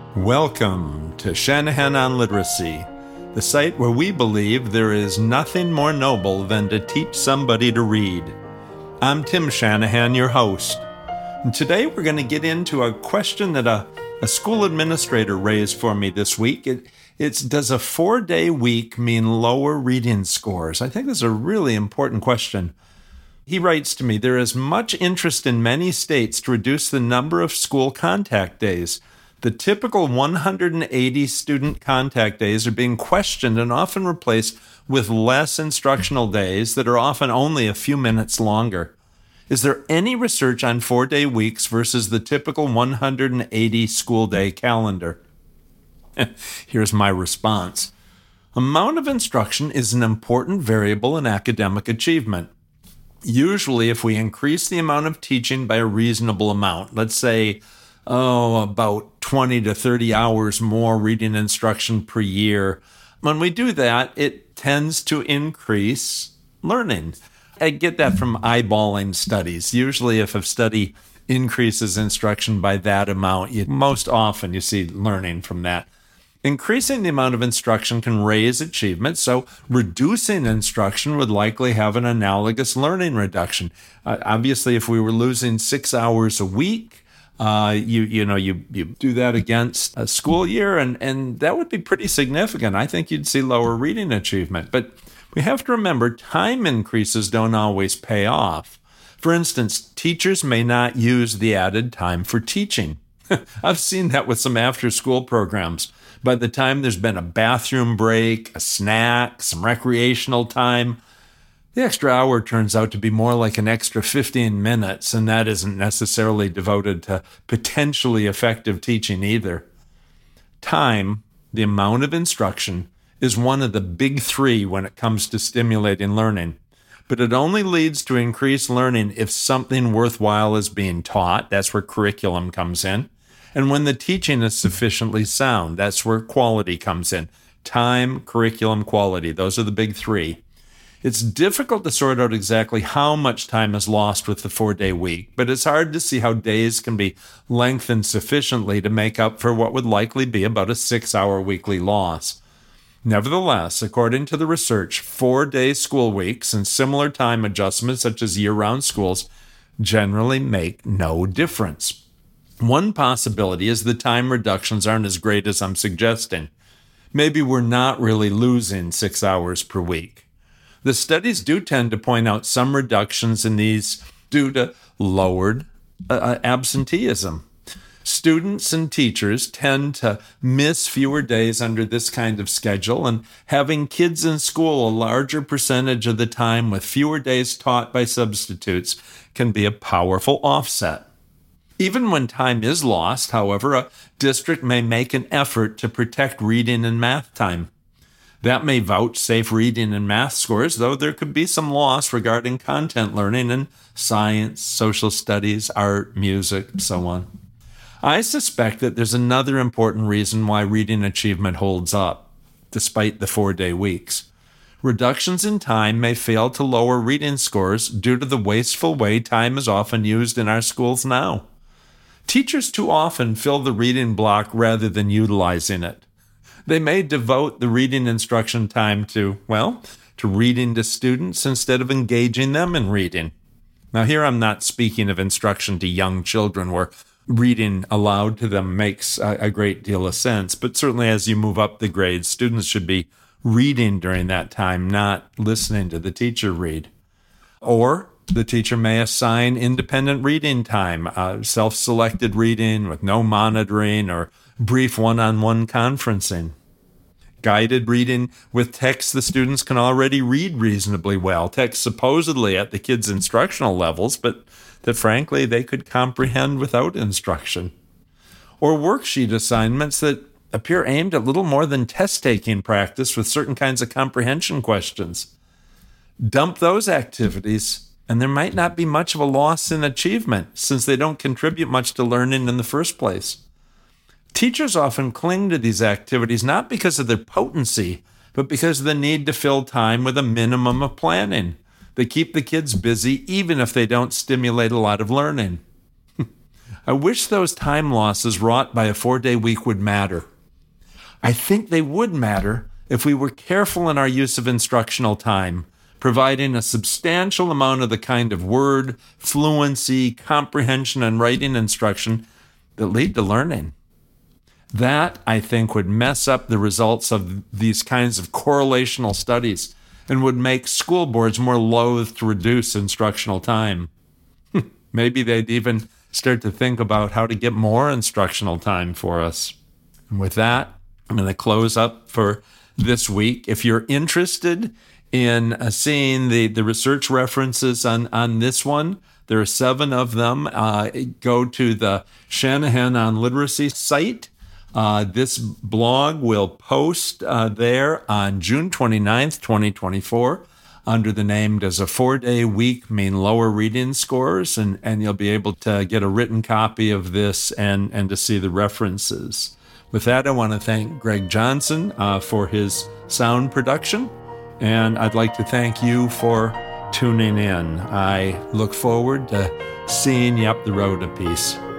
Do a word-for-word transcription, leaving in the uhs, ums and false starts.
Welcome to Shanahan on Literacy, the site where we believe there is nothing more noble than to teach somebody to read. I'm Tim Shanahan, your host. And today we're going to get into a question that a, a school administrator raised for me this week. It, it's, does a four-day week mean lower reading scores? I think this is a really important question. He writes to me, there is much interest in many states to reduce the number of school contact days. The typical one hundred eighty student contact days are being questioned and often replaced with less instructional days that are often only a few minutes longer. Is there any research on four-day weeks versus the typical one hundred eighty school day calendar? Here's my response. Amount of instruction is an important variable in academic achievement. Usually, if we increase the amount of teaching by a reasonable amount, let's say, oh, about twenty to thirty hours more reading instruction per year. When we do that, it tends to increase learning. I get that from eyeballing studies. Usually, if a study increases instruction by that amount, you, most often you see learning from that. Increasing the amount of instruction can raise achievement, so reducing instruction would likely have an analogous learning reduction. Uh, obviously, if we were losing six hours a week, Uh, you you know, you, you do that against a school year, and, and that would be pretty significant. I think you'd see lower reading achievement. But we have to remember time increases don't always pay off. For instance, teachers may not use the added time for teaching. I've seen that with some after-school programs. By the time there's been a bathroom break, a snack, some recreational time, the extra hour turns out to be more like an extra fifteen minutes, and that isn't necessarily devoted to potentially effective teaching either. Time, the amount of instruction, is one of the big three when it comes to stimulating learning. But it only leads to increased learning if something worthwhile is being taught. That's where curriculum comes in. And when the teaching is sufficiently sound, that's where quality comes in. Time, curriculum, quality. Those are the big three. It's difficult to sort out exactly how much time is lost with the four-day week, but it's hard to see how days can be lengthened sufficiently to make up for what would likely be about a six-hour weekly loss. Nevertheless, according to the research, four-day school weeks and similar time adjustments such as year-round schools generally make no difference. One possibility is the time reductions aren't as great as I'm suggesting. Maybe we're not really losing six hours per week. The studies do tend to point out some reductions in these due to lowered uh, absenteeism. Students and teachers tend to miss fewer days under this kind of schedule, and having kids in school a larger percentage of the time with fewer days taught by substitutes can be a powerful offset. Even when time is lost, however, a district may make an effort to protect reading and math time. That may vouchsafe reading and math scores, though there could be some loss regarding content learning in science, social studies, art, music, and so on. I suspect that there's another important reason why reading achievement holds up, despite the four-day weeks. Reductions in time may fail to lower reading scores due to the wasteful way time is often used in our schools now. Teachers too often fill the reading block rather than utilizing it. They may devote the reading instruction time to, well, to reading to students instead of engaging them in reading. Now, here I'm not speaking of instruction to young children where reading aloud to them makes a, a great deal of sense, but certainly as you move up the grades, students should be reading during that time, not listening to the teacher read. Or the teacher may assign independent reading time, uh, self-selected reading with no monitoring, or brief one-on-one conferencing. Guided reading with text the students can already read reasonably well, text supposedly at the kids' instructional levels, but that frankly they could comprehend without instruction. Or worksheet assignments that appear aimed at little more than test-taking practice with certain kinds of comprehension questions. Dump those activities, and there might not be much of a loss in achievement since they don't contribute much to learning in the first place. Teachers often cling to these activities not because of their potency, but because of the need to fill time with a minimum of planning. They keep the kids busy even if they don't stimulate a lot of learning. I wish those time losses wrought by a four-day week would matter. I think they would matter if we were careful in our use of instructional time, providing a substantial amount of the kind of word, fluency, comprehension, and writing instruction that lead to learning. That, I think, would mess up the results of these kinds of correlational studies and would make school boards more loath to reduce instructional time. Maybe they'd even start to think about how to get more instructional time for us. And with that, I'm going to close up for this week. If you're interested in uh, seeing the, the research references on, on this one, there are seven of them. Uh, go to the Shanahan on Literacy site. Uh, this blog will post uh, there on June twenty-ninth, twenty twenty-four, under the name Does a Four-Day Week Mean Lower Reading Scores? And, and you'll be able to get a written copy of this and, and to see the references. With that, I want to thank Greg Johnson uh, for his sound production, and I'd like to thank you for tuning in. I look forward to seeing you up the road a piece.